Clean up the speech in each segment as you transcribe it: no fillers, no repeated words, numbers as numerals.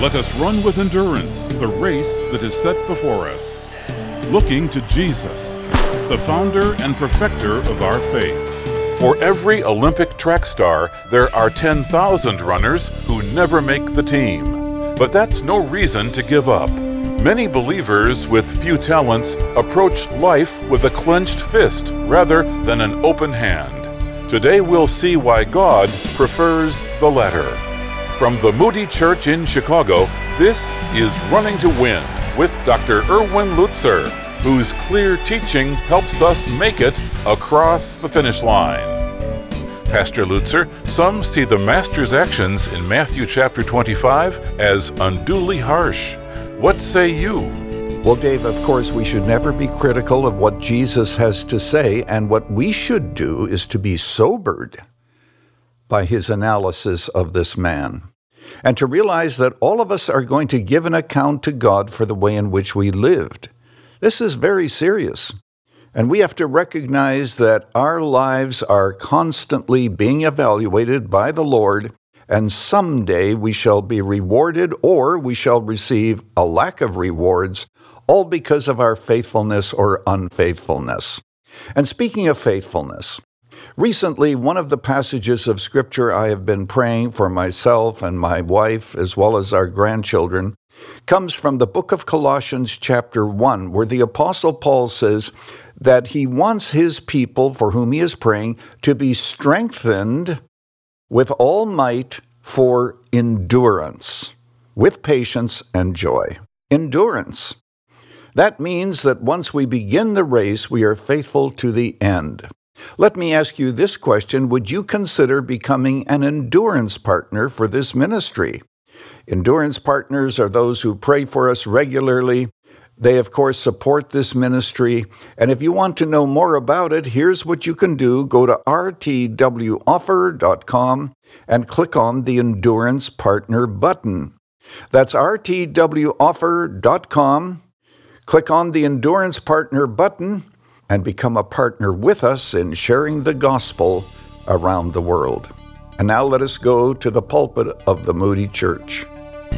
Let us run with endurance the race that is set before us, looking to Jesus, the founder and perfecter of our faith. For every Olympic track star, there are 10,000 runners who never make the team. But that's no reason to give up. Many believers with few talents approach life with a clenched fist rather than an open hand. Today we'll see why God prefers the latter. From the Moody Church in Chicago, this is Running to Win with Dr. Erwin Lutzer, whose clear teaching helps us make it across the finish line. Pastor Lutzer, some see the Master's actions in Matthew chapter 25 as unduly harsh. What say you? Well, Dave, of course, we should never be critical of what Jesus has to say, and what we should do is to be sobered by his analysis of this man, and to realize that all of us are going to give an account to God for the way in which we lived. This is very serious, and we have to recognize that our lives are constantly being evaluated by the Lord, and someday we shall be rewarded or we shall receive a lack of rewards, all because of our faithfulness or unfaithfulness. And speaking of faithfulness, recently, one of the passages of Scripture I have been praying for myself and my wife, as well as our grandchildren, comes from the book of Colossians chapter 1, where the Apostle Paul says that he wants his people, for whom he is praying, to be strengthened with all might for endurance, with patience and joy. Endurance. That means that once we begin the race, we are faithful to the end. Let me ask you this question. Would you consider becoming an endurance partner for this ministry? Endurance partners are those who pray for us regularly. They, of course, support this ministry. And if you want to know more about it, here's what you can do. Go to rtwoffer.com and click on the Endurance Partner button. That's rtwoffer.com. Click on the Endurance Partner button and become a partner with us in sharing the gospel around the world. And now let us go to the pulpit of the Moody Church.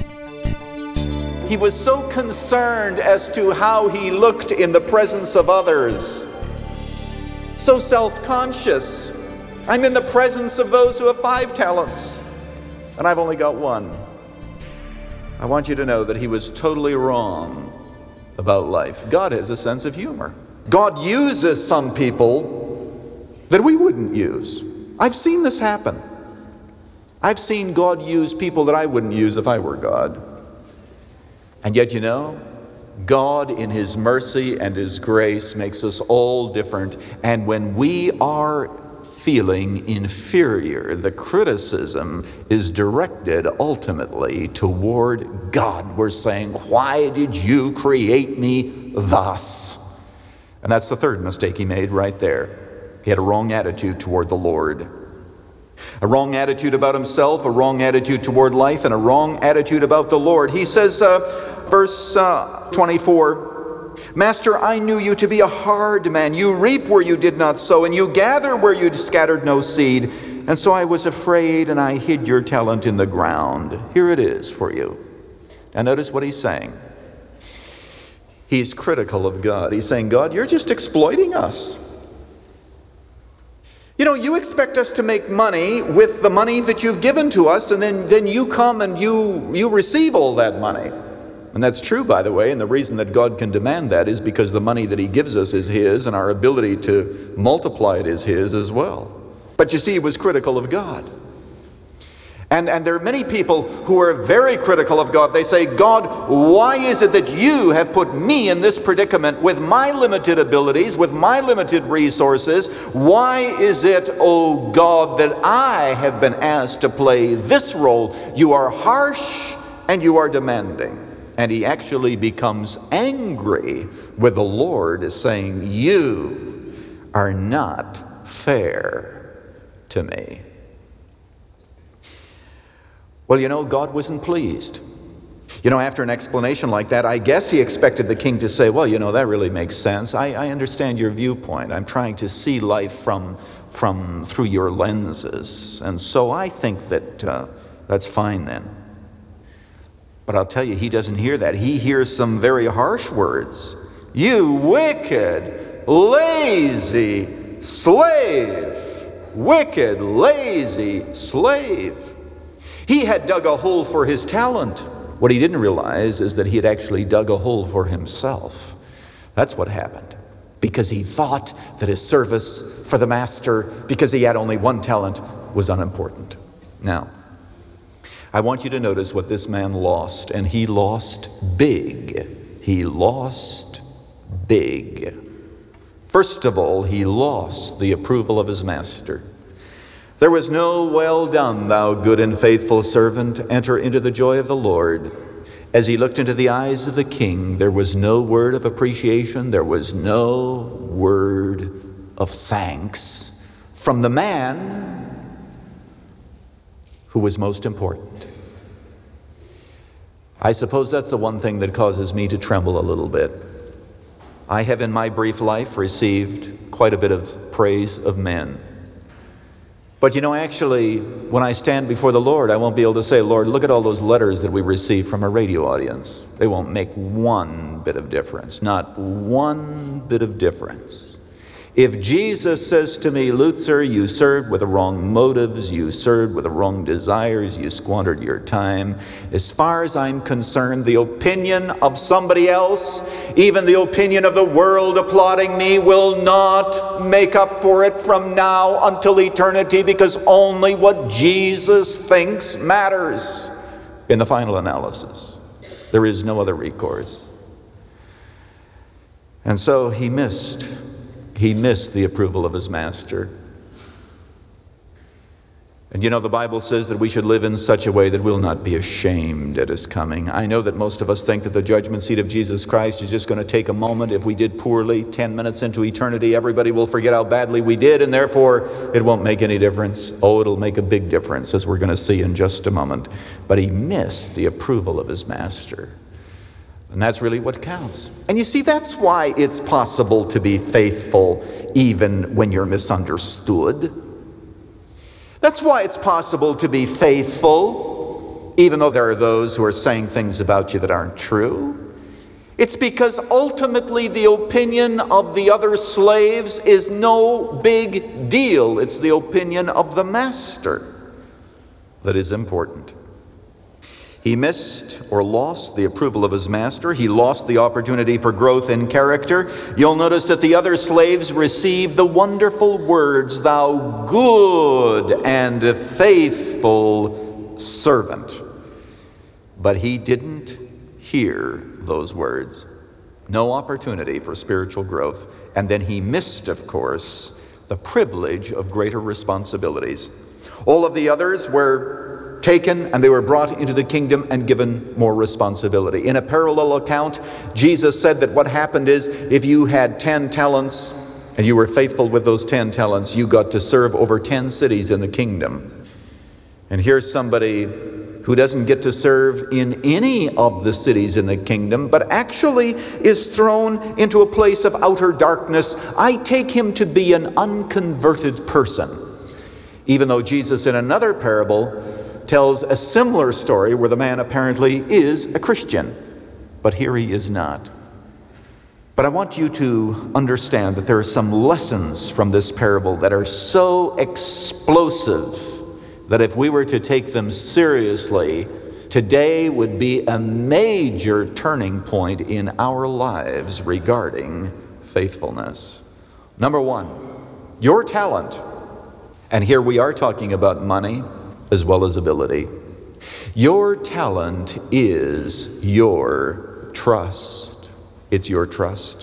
He was so concerned as to how he looked in the presence of others. So self-conscious. I'm in the presence of those who have 5 talents, and I've only got 1. I want you to know that he was totally wrong about life. God has a sense of humor. God uses some people that we wouldn't use. I've seen this happen. I've seen God use people that I wouldn't use if I were God. And yet, you know, God in his mercy and his grace makes us all different. And when we are feeling inferior, the criticism is directed ultimately toward God. We're saying, why did you create me thus? And that's the third mistake he made right there. He had a wrong attitude toward the Lord. A wrong attitude about himself, a wrong attitude toward life, and a wrong attitude about the Lord. He says, verse 24, Master, I knew you to be a hard man. You reap where you did not sow, and you gather where you scattered no seed. And so I was afraid, and I hid your talent in the ground. Here it is for you. Now notice what he's saying. He's critical of God. He's saying, God, you're just exploiting us. You know, you expect us to make money with the money that you've given to us, and then you come and you receive all that money. And that's true, by the way, and the reason that God can demand that is because the money that he gives us is his, and our ability to multiply it is his as well. But you see, he was critical of God. And there are many people who are very critical of God. They say, God, why is it that you have put me in this predicament with my limited abilities, with my limited resources? Why is it, oh God, that I have been asked to play this role? You are harsh and you are demanding. And he actually becomes angry with the Lord, saying, you are not fair to me. Well, you know, God wasn't pleased. You know, after an explanation like that, I guess he expected the king to say, well, you know, that really makes sense. I understand your viewpoint. I'm trying to see life from through your lenses. And so I think that that's fine then. But I'll tell you, he doesn't hear that. He hears some very harsh words. You wicked, lazy slave. Wicked, lazy slave. He had dug a hole for his talent. What he didn't realize is that he had actually dug a hole for himself. That's what happened. Because he thought that his service for the master, because he had only one talent, was unimportant. Now, I want you to notice what this man lost, and he lost big. He lost big. First of all, he lost the approval of his master. There was no "well done, thou good and faithful servant, enter into the joy of the Lord." As he looked into the eyes of the king, there was no word of appreciation. There was no word of thanks from the man who was most important. I suppose that's the one thing that causes me to tremble a little bit. I have in my brief life received quite a bit of praise of men. But actually, when I stand before the Lord, I won't be able to say, "Lord, look at all those letters that we received from a radio audience." They won't make one bit of difference, not one bit of difference. If Jesus says to me, "Lutzer, you served with the wrong motives, you served with the wrong desires, you squandered your time," as far as I'm concerned, the opinion of somebody else, even the opinion of the world applauding me, will not make up for it from now until eternity, because only what Jesus thinks matters in the final analysis. There is no other recourse. And so he missed the approval of his master. And the Bible says that we should live in such a way that we'll not be ashamed at his coming. I know that most of us think that the judgment seat of Jesus Christ is just going to take a moment. If we did poorly, 10 minutes into eternity, everybody will forget how badly we did, and therefore it won't make any difference. Oh, it'll make a big difference, as we're going to see in just a moment. But he missed the approval of his master. And that's really what counts. And you see, that's why it's possible to be faithful even when you're misunderstood. That's why it's possible to be faithful even though there are those who are saying things about you that aren't true. It's because ultimately the opinion of the other slaves is no big deal. It's the opinion of the master that is important. He missed or lost the approval of his master. He lost the opportunity for growth in character. You'll notice that the other slaves received the wonderful words, "Thou good and faithful servant." But he didn't hear those words. No opportunity for spiritual growth. And then he missed, of course, the privilege of greater responsibilities. All of the others were taken and they were brought into the kingdom and given more responsibility. In a parallel account, Jesus said that what happened is if you had 10 talents and you were faithful with those 10 talents, you got to serve over 10 cities in the kingdom. And here's somebody who doesn't get to serve in any of the cities in the kingdom, but actually is thrown into a place of outer darkness. I take him to be an unconverted person, even though Jesus in another parable tells a similar story where the man apparently is a Christian, but here he is not. But I want you to understand that there are some lessons from this parable that are so explosive that if we were to take them seriously, today would be a major turning point in our lives regarding faithfulness. Number one, your talent. And here we are talking about money as well as ability. Your talent is your trust. It's your trust.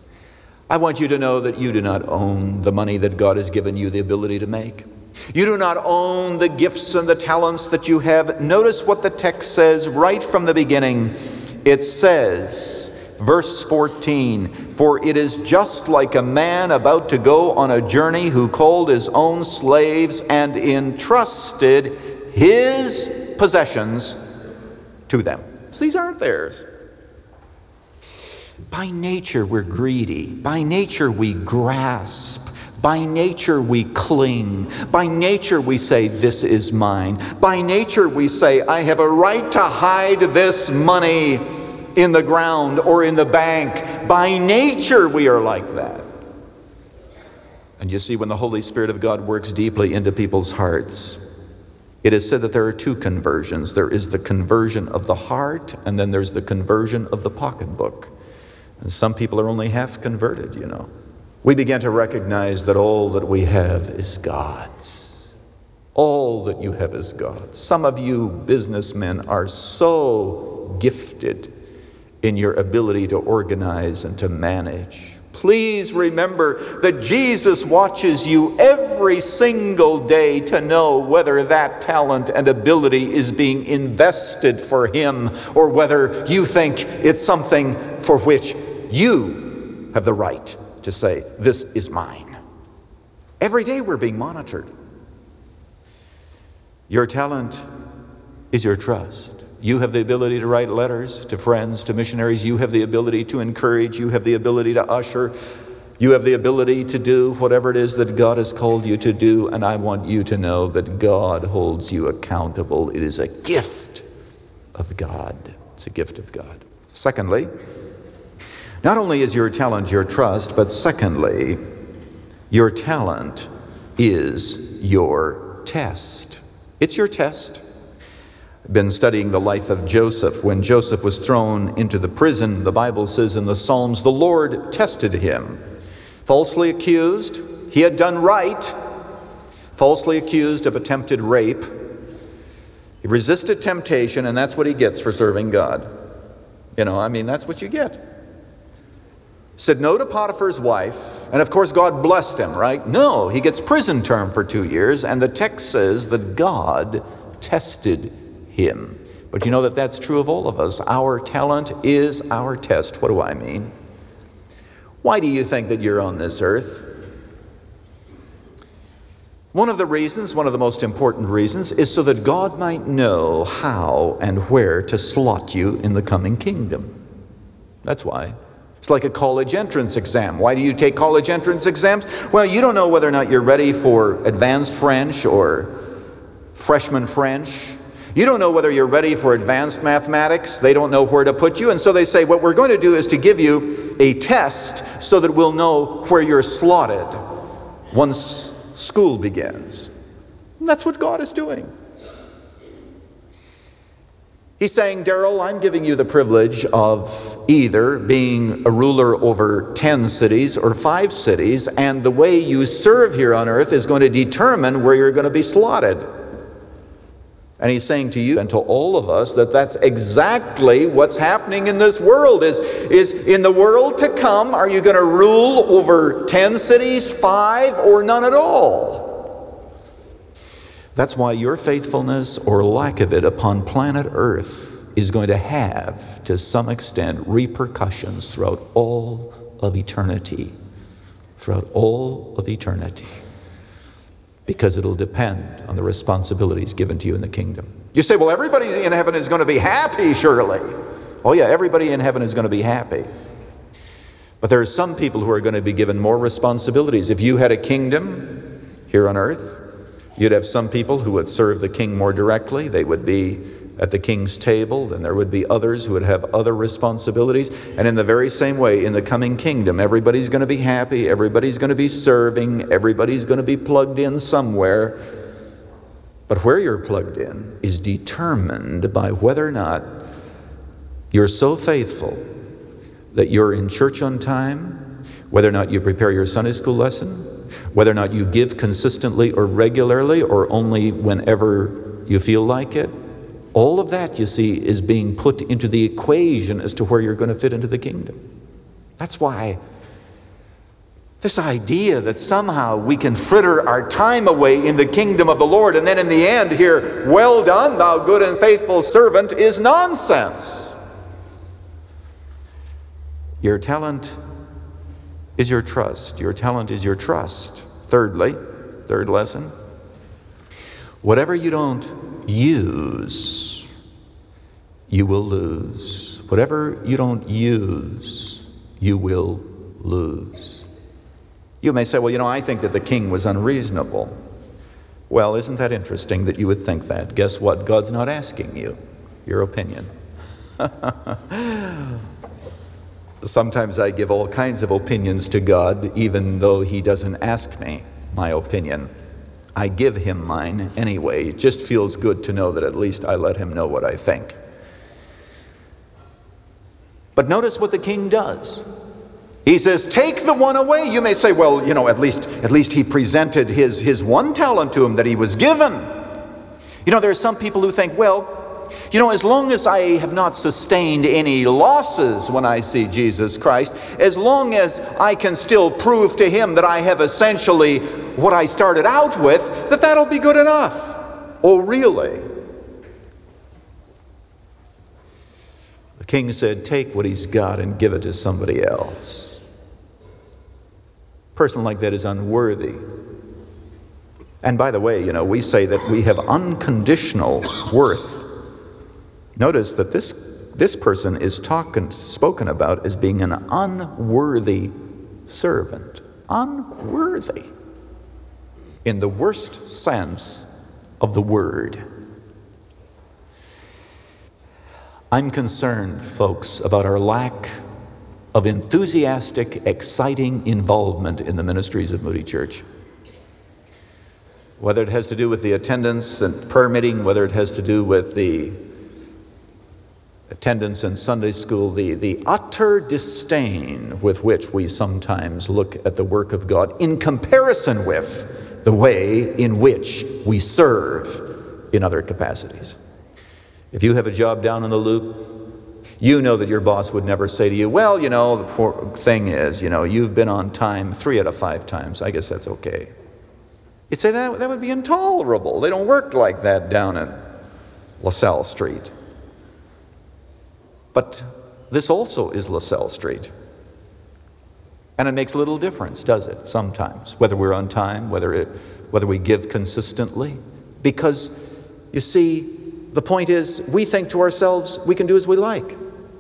I want you to know that you do not own the money that God has given you the ability to make. You do not own the gifts and the talents that you have. Notice what the text says right from the beginning. It says, verse 14, "For it is just like a man about to go on a journey who called his own slaves and entrusted his possessions to them." So these aren't theirs. By nature, we're greedy. By nature, we grasp. By nature we cling. By nature we say, this is mine. By nature we say, I have a right to hide this money in the ground or in the bank. By nature we are like that. And you see, when the Holy Spirit of God works deeply into people's hearts, it is said that there are two conversions. There is the conversion of the heart, and then there's the conversion of the pocketbook. And some people are only half converted, you know. We began to recognize that all that we have is God's. All that you have is God's. Some of you businessmen are so gifted in your ability to organize and to manage. Please remember that Jesus watches you every single day to know whether that talent and ability is being invested for Him, or whether you think it's something for which you have the right to say, this is mine. Every day we're being monitored. Your talent is your trust. You have the ability to write letters to friends, to missionaries. You have the ability to encourage. You have the ability to usher. You have the ability to do whatever it is that God has called you to do. And I want you to know that God holds you accountable. It is a gift of God. It's a gift of God. Secondly, not only is your talent your trust, but secondly, your talent is your test. It's your test. I've been studying the life of Joseph. When Joseph was thrown into the prison, the Bible says in the Psalms, the Lord tested him. Falsely accused, he had done right. Falsely accused of attempted rape. He resisted temptation, and that's what he gets for serving God. That's what you get. Said no to Potiphar's wife, and of course God blessed him, right? No, he gets prison term for 2 years, and the text says that God tested him. But you know that that's true of all of us. Our talent is our test. What do I mean? Why do you think that you're on this earth? One of the most important reasons, is so that God might know how and where to slot you in the coming kingdom. That's why. It's like a college entrance exam. Why do you take college entrance exams? Well, you don't know whether or not you're ready for advanced French or freshman French. You don't know whether you're ready for advanced mathematics. They don't know where to put you. And so they say, what we're going to do is to give you a test so that we'll know where you're slotted once school begins. And that's what God is doing. He's saying, Daryl, I'm giving you the privilege of either being a ruler over 10 cities or 5 cities, and the way you serve here on earth is going to determine where you're going to be slotted. And he's saying to you and to all of us that that's exactly what's happening in this world. Is in the world to come, are you going to rule over 10 cities, 5, or none at all? That's why your faithfulness or lack of it upon planet Earth is going to have, to some extent, repercussions throughout all of eternity. Throughout all of eternity. Because it'll depend on the responsibilities given to you in the kingdom. You say, well, everybody in heaven is going to be happy, surely. Oh yeah, everybody in heaven is going to be happy. But there are some people who are going to be given more responsibilities. If you had a kingdom here on earth, you'd have some people who would serve the king more directly. They would be at the king's table. Then there would be others who would have other responsibilities. And in the very same way, in the coming kingdom, everybody's going to be happy. Everybody's going to be serving. Everybody's going to be plugged in somewhere. But where you're plugged in is determined by whether or not you're so faithful that you're in church on time, whether or not you prepare your Sunday school lesson, whether or not you give consistently or regularly or only whenever you feel like it. All of that, you see, is being put into the equation as to where you're going to fit into the kingdom. That's why this idea that somehow we can fritter our time away in the kingdom of the Lord and then in the end hear, well done, thou good and faithful servant, is nonsense. Your talent is your trust. Your talent is your trust. Thirdly, third lesson, whatever you don't use, you will lose. Whatever you don't use, you will lose. You may say, well, I think that the king was unreasonable. Well, isn't that interesting that you would think that? Guess what? God's not asking you your opinion. Sometimes I give all kinds of opinions to God, even though he doesn't ask me my opinion. I give him mine anyway. It just feels good to know that at least I let him know what I think. But notice what the king does. He says, take the one away. You may say, well, at least he presented his one talent to him that he was given. There are some people who think, well, as long as I have not sustained any losses when I see Jesus Christ, as long as I can still prove to him that I have essentially what I started out with, that'll be good enough. Oh, really? The king said, take what he's got and give it to somebody else. A person like that is unworthy. And by the way, we say that we have unconditional worth. Notice that this person is spoken about as being an unworthy servant. Unworthy. In the worst sense of the word. I'm concerned, folks, about our lack of enthusiastic, exciting involvement in the ministries of Moody Church. Whether it has to do with the attendance and prayer meeting, whether it has to do with the attendance in Sunday school, the utter disdain with which we sometimes look at the work of God in comparison with the way in which we serve in other capacities. If you have a job down in the Loop, you know that your boss would never say to you, well, the poor thing is, you've been on time 3 out of 5 times. I guess that's okay. You'd say that would be intolerable. They don't work like that down at LaSalle Street. But this also is LaSalle Street. And it makes a little difference, does it, sometimes, whether we're on time, whether we give consistently. Because, you see, the point is, we think to ourselves, we can do as we like.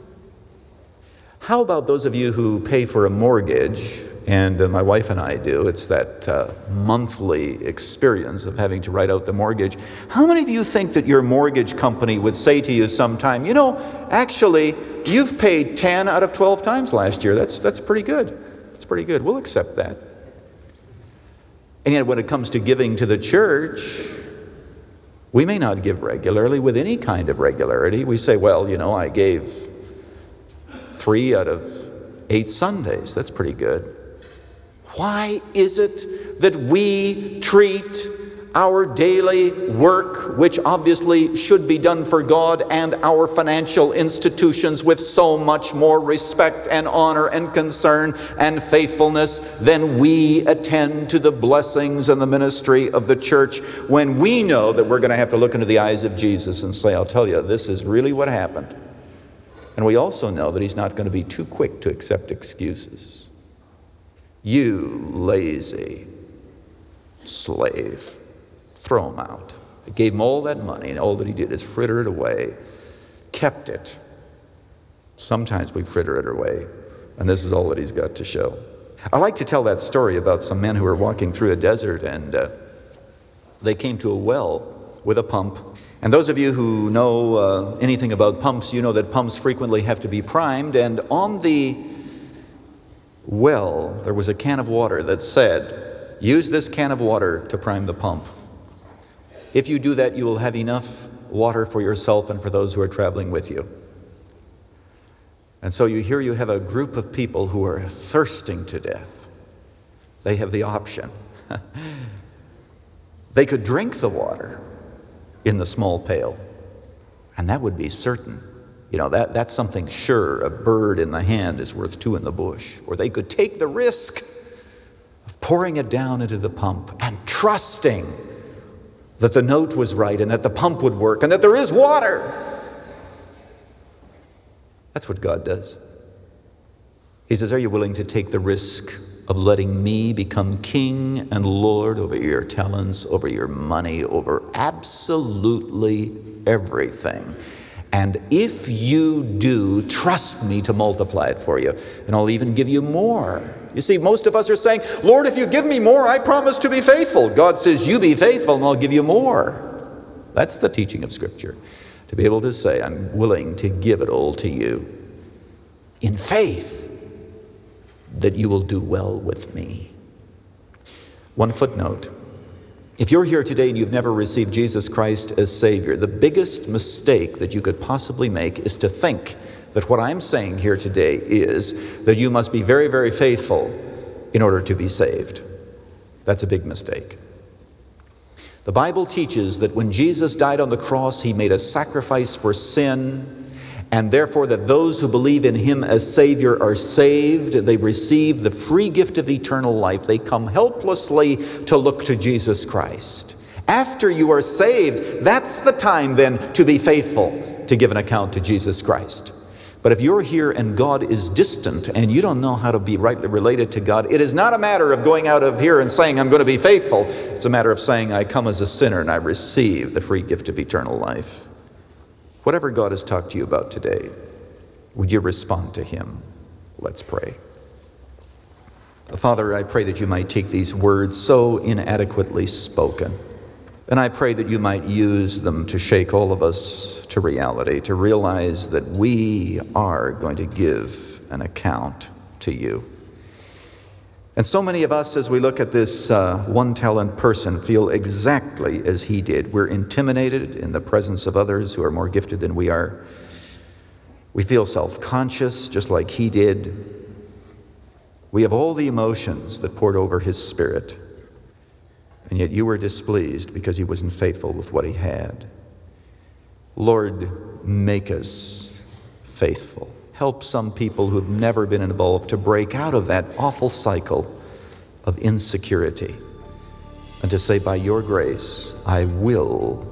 How about those of you who pay for a mortgage, and my wife and I do, it's that monthly experience of having to write out the mortgage. How many of you think that your mortgage company would say to you sometime, actually, you've paid 10 out of 12 times last year. That's pretty good. That's pretty good. We'll accept that. And yet when it comes to giving to the church, we may not give regularly with any kind of regularity. We say, well, I gave 3 out of 8 Sundays. That's pretty good. Why is it that we treat our daily work, which obviously should be done for God and our financial institutions, with so much more respect and honor and concern and faithfulness than we attend to the blessings and the ministry of the church, when we know that we're going to have to look into the eyes of Jesus and say, I'll tell you, this is really what happened. And we also know that he's not going to be too quick to accept excuses. You lazy slave. Throw him out. He gave him all that money, and all that he did is fritter it away. Kept it. Sometimes we fritter it away, and this is all that he's got to show. I like to tell that story about some men who were walking through a desert, and they came to a well with a pump. And those of you who know anything about pumps, you know that pumps frequently have to be primed, and on the well, there was a can of water that said, use this can of water to prime the pump. If you do that, you will have enough water for yourself and for those who are traveling with you. And so you have a group of people who are thirsting to death. They have the option. They could drink the water in the small pail, and that would be certain. That's something sure. A bird in the hand is worth 2 in the bush. Or they could take the risk of pouring it down into the pump and trusting that the note was right and that the pump would work and that there is water. That's what God does. He says, are you willing to take the risk of letting me become king and Lord over your talents, over your money, over absolutely everything? And if you do, trust me to multiply it for you. And I'll even give you more You see, most of us are saying, Lord, if you give me more, I promise to be faithful. God says, you be faithful and I'll give you more. That's the teaching of Scripture. To be able to say, I'm willing to give it all to you in faith that you will do well with me. One footnote. If you're here today and you've never received Jesus Christ as Savior, the biggest mistake that you could possibly make is to think that what I'm saying here today is that you must be very, very faithful in order to be saved. That's a big mistake. The Bible teaches that when Jesus died on the cross, he made a sacrifice for sin, and therefore that those who believe in him as Savior are saved. They receive the free gift of eternal life. They come helplessly to look to Jesus Christ. After you are saved, that's the time then to be faithful, to give an account to Jesus Christ. But if you're here and God is distant and you don't know how to be rightly related to God, it is not a matter of going out of here and saying, I'm going to be faithful. It's a matter of saying, I come as a sinner and I receive the free gift of eternal life. Whatever God has talked to you about today, would you respond to him? Let's pray. Father, I pray that you might take these words so inadequately spoken, and I pray that you might use them to shake all of us to reality, to realize that we are going to give an account to you. And so many of us, as we look at this one-talent person, feel exactly as he did. We're intimidated in the presence of others who are more gifted than we are. We feel self-conscious, just like he did. We have all the emotions that poured over his spirit. And yet you were displeased because he wasn't faithful with what he had. Lord, make us faithful. Help some people who've never been involved to break out of that awful cycle of insecurity and to say, by your grace, I will.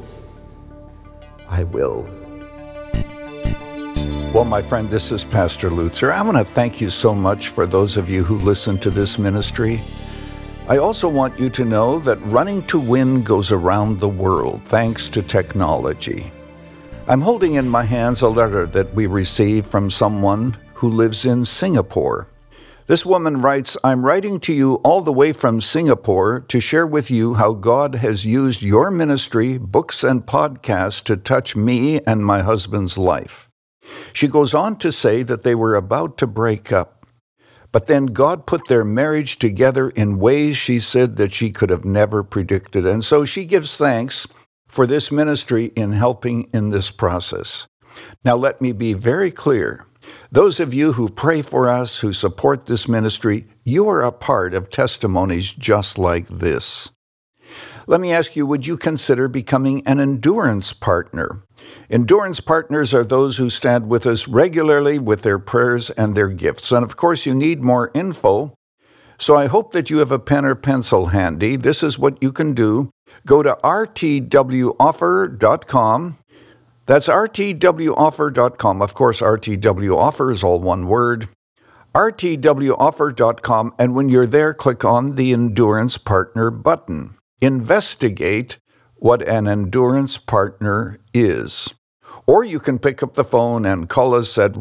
Well, my friend, this is Pastor Lutzer. I want to thank you so much for those of you who listen to this ministry. I also want you to know that Running to Win goes around the world thanks to technology. I'm holding in my hands a letter that we received from someone who lives in Singapore. This woman writes, I'm writing to you all the way from Singapore to share with you how God has used your ministry, books, and podcasts to touch me and my husband's life. She goes on to say that they were about to break up, but then God put their marriage together in ways she said that she could have never predicted. And so she gives thanks for this ministry in helping in this process. Now let me be very clear. Those of you who pray for us, who support this ministry, you are a part of testimonies just like this. Let me ask you, would you consider becoming an endurance partner? Endurance partners are those who stand with us regularly with their prayers and their gifts. And of course, you need more info. So I hope that you have a pen or pencil handy. This is what you can do. Go to rtwoffer.com. That's rtwoffer.com. Of course, RTW Offer is all one word. rtwoffer.com. And when you're there, click on the Endurance Partner button. Investigate what an endurance partner is. Or you can pick up the phone and call us at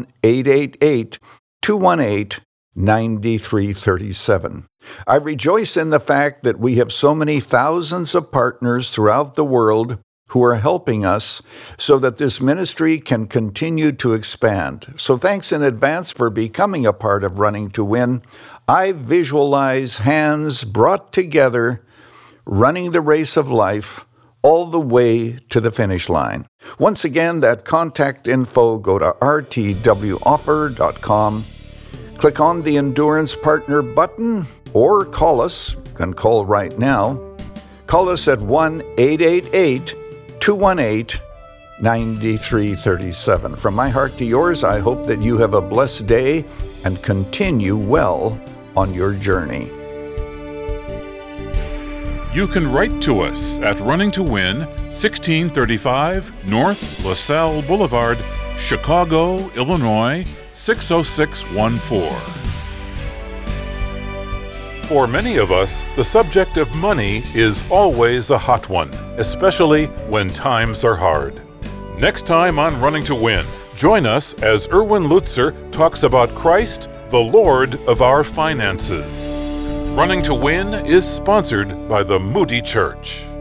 1-888-218-9337. I rejoice in the fact that we have so many thousands of partners throughout the world who are helping us so that this ministry can continue to expand. So thanks in advance for becoming a part of Running to Win. I visualize hands brought together, running the race of life all the way to the finish line. Once again, that contact info, go to rtwoffer.com. Click on the Endurance Partner button or call us. You can call right now. Call us at 1-888-218-9337. From my heart to yours, I hope that you have a blessed day and continue well on your journey. You can write to us at Running to Win, 1635 North LaSalle Boulevard, Chicago, Illinois, 60614. For many of us, the subject of money is always a hot one, especially when times are hard. Next time on Running to Win, join us as Erwin Lutzer talks about Christ the Lord of our finances. Running to Win is sponsored by the Moody Church.